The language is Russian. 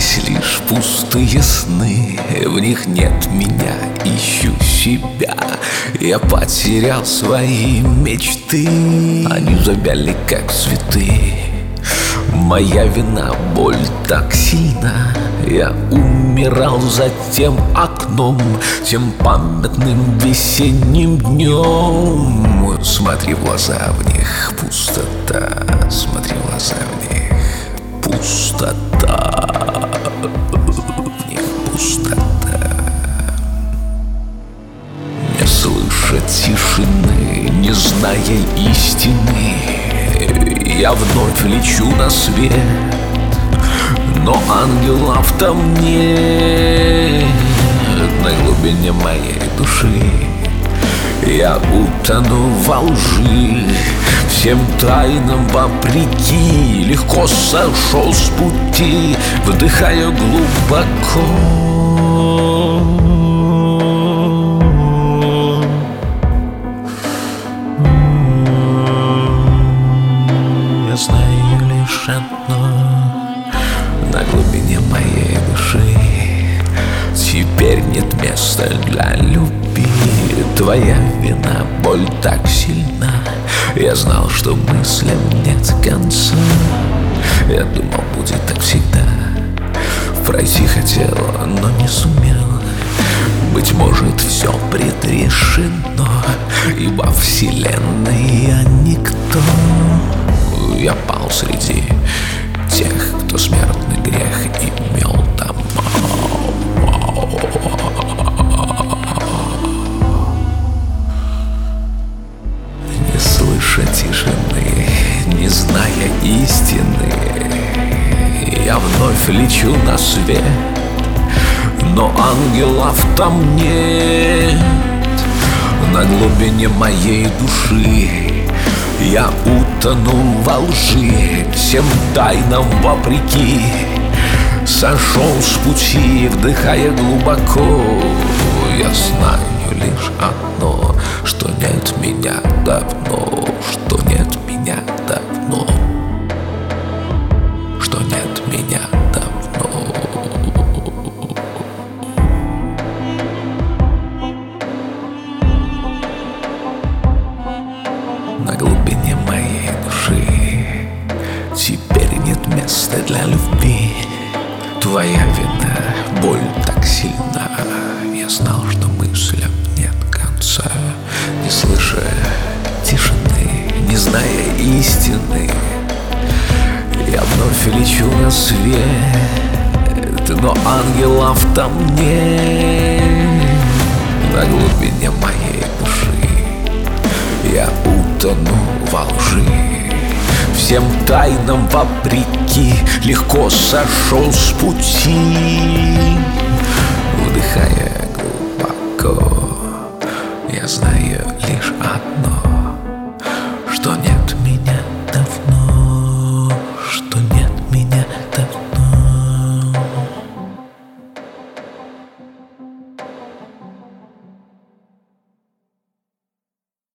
остались лишь пустые сны. В них нет меня, ищу себя. Я потерял свои мечты, они завяли, как цветы. Моя вина, боль так сильна. Я умирал за тем окном, тем памятным весенним днем. Смотри в глаза, в них пустота. Смотри в глаза, в них пустота. В них пустота. Не слыша тишины, не зная истины, я вновь лечу на свет, но ангелов там нет. На глубине моей души я утону во лжи, всем тайнам вопреки. Легко сошел с пути, вдыхая глубоко. Я знаю лишь одно: на глубине моей души теперь нет места для любви. Твоя вина, боль так сильна. Я знал, что мыслям нет конца. Я думал, будет так всегда. Пройти хотел, но не сумел. Быть может, все предрешено, и во вселенной я никто. Я пал среди тех, кто смертный грех имел там. Не слыша тишины, не зная истины, я вновь лечу на свет, но ангелов там нет. На глубине моей души я утонул во лжи, всем тайнам вопреки. Сошел с пути, вдыхая глубоко. Я знаю лишь одно: что нет меня давно, что нет меня давно, что нет меня давно. На глубине моей души теперь нет места для любви. Твоя вина, боль так сильна. Я знал, что мыслям нет конца. Не слыша тишины, не зная истины, я вновь лечу на свет, но ангелов там нет. На глубине моей души я утону во лжи, всем тайнам вопреки. Легко сошел с пути, вдыхая глубоко. Я знаю